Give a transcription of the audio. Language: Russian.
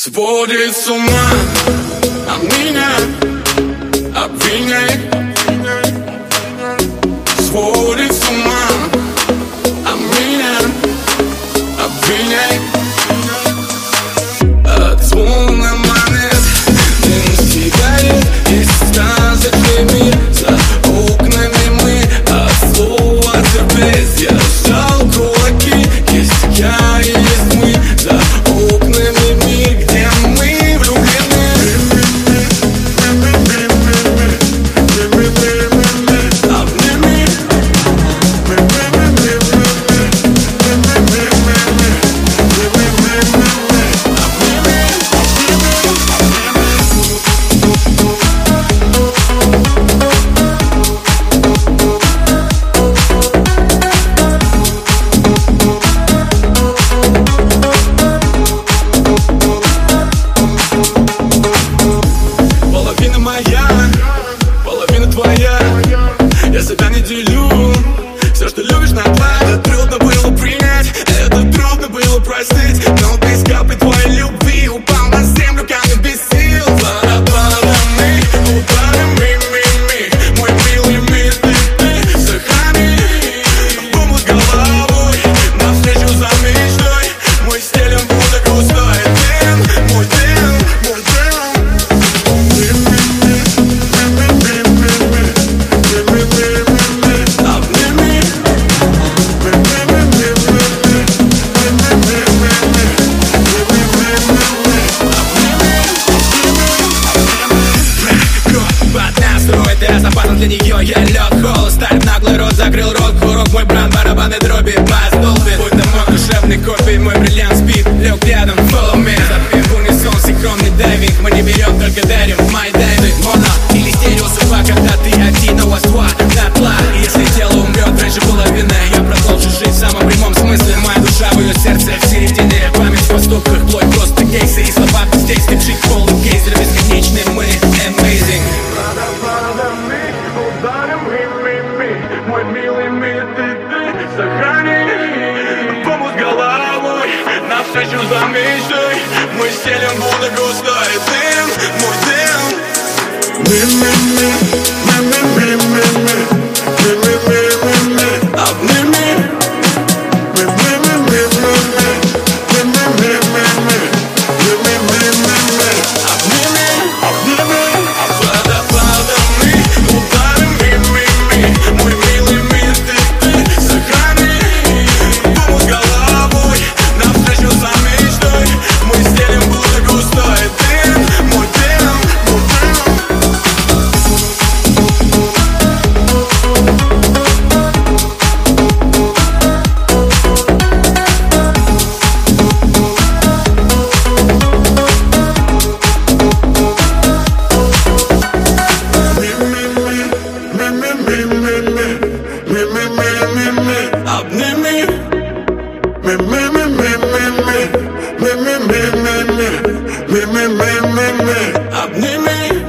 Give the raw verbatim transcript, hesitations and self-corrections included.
Сводит с ума, а меня обвиняет. Сводит с ума, а меня обвиняет. От звона монет, дым сигарет и сказочный мир. За окнами мы от слова терпеть. Я сжал кулаки, есть я и есть мы. За окнами мир, где мы влюблены. Обними. Половина моя, половина твоя. Я себя не делю. Все, что любишь, на два. Это трудно было принять, это трудно было простить. Но без капли твоей любви упал на землю камень без сил. Барабанами, ударами, ми-ми. Мой милый мир, ты, ты, сохрани. Помог головой навстречу за мечтой. Мы стелем будто густой дым. Мой дым, мой дым. Террас опасен для нее, я лег, холод. Сталь наглый рот, закрыл рот, курок. Мой бранд, барабаны, дроби, бас, долбит. Будь то мой душевный копий, мой бриллиант спит. Лег рядом, follow me. Запив унисон, синхронный дайвинг. Мы не берем, только дарим. My diving, моно или стерео судьба. Когда ты один, а у вас два, дотла. Если тело умрет раньше половины, я продолжу жить в самом прямом смысле. Моя душа в ее сердце, в середине. Память в поступках, плоть просто кейсы. И слова здесь, степший полный гейзер. Бесконечный мы, amazing. Мой милый мир, ты, ты, сохрани. Помог головой навстречу за мечтой. Мы стелем будто густой дым. Мой дым. Обними. Обними. Обними.